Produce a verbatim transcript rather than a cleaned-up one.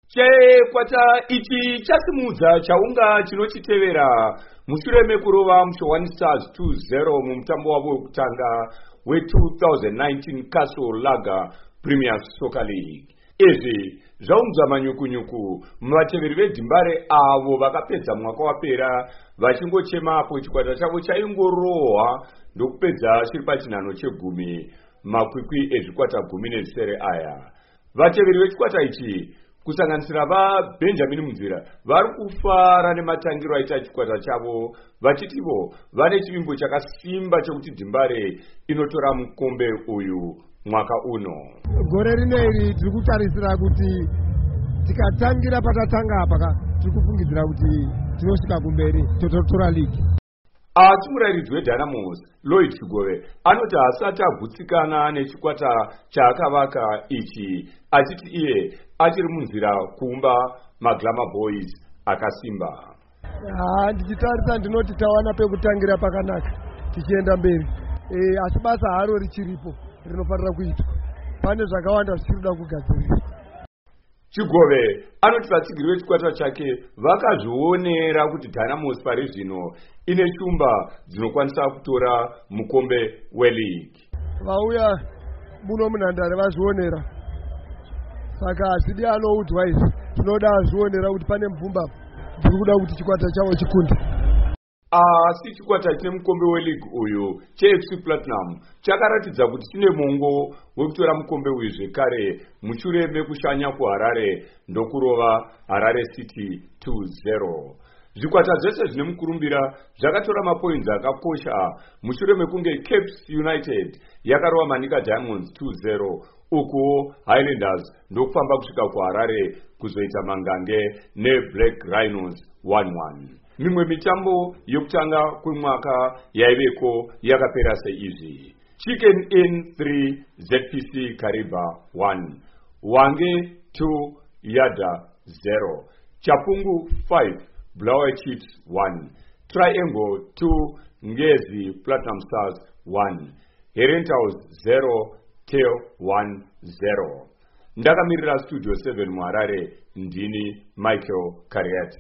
Chikwata ichi chasimudza chaunga chinochitevera mushure mekurova Mushowani Stars two zero mumutambo wavo wekutanga we two thousand nineteen Castle Lager Premier Soccer League. Izvi zvaunzwa manyukunyuku muvateveri vedhimbare avo vakapedza mwaka wapera vachingochema apo chikwata chavo chaingorohwa ndokupedza chiri pachinhano chegumi makwikwi ezvikwata gumi nezvisere aya. Vateveri vechikwata ichi kusanganisira vaBenjamin Munzira vari kufara nematangiro aita chikwata chavo vachitivo vane chivimbo chakasimba chekuti dhimbare inotora mukombe uyu mwaka uno. Gore rineri tiri kutarisira kuti tikatangira patatanga apa tiri kufungidzira kuti tinosvika kumberi tototora ligi. Asi murairidzi weDynamos Lloyd Chigove anoti hasati agutsikana nechikwata chaakavaka ichi, achiti iye achiri munzira kuumba maGlamour Boys akasimba. Ah, ndichitarisa ndinoti tawana pekutangira pakanaka tichienda mberi. Eh, asi basa haro richiripo rinofanira kuitwa. Pane zvakawanda zvichirida kugadzirwa. Chigove anoti vatsigiri vechikwata chake vakazvionera kuti Dynamos pari zvino ine shumba dzinokwanisa kutora mukombe weligi. Vauya muno munhandare vazvionera, saka hazvidi anoudzwa izvi, tinoda azvionera kuti pane mvumba dziri kuda kuti chikwata chavo chikunde. Asi chikwata chine mukombe weligi uyu cheF C Platinum chakaratidza kuti chine mongo wekutora mukombe uyu zvekare mushure mekushanya kuHarare ndokurova Harare City two zero. Zvikwata zvese zvine mukurumbira zvakatora mapoints akakosha mushure mekunge Cape United yakarova Manika Diamonds two zero, uko Highlanders ndokufamba kusvika kuHarare kuzoita mangange neBlack Rhinos one one. Mimwe mitambo yokutanga kwemwaka yaiveko yakapera seizvi: Chicken Inn three, Z P C Kariba one, Wange two, Yada zero, Chapungu five, Blower Chiefs one, Triangle two, Ngezi Platinum Stars one, Herentals zero, Tail one zero. Ndakamirira Studio seven muHarare, ndini Michael Kariati.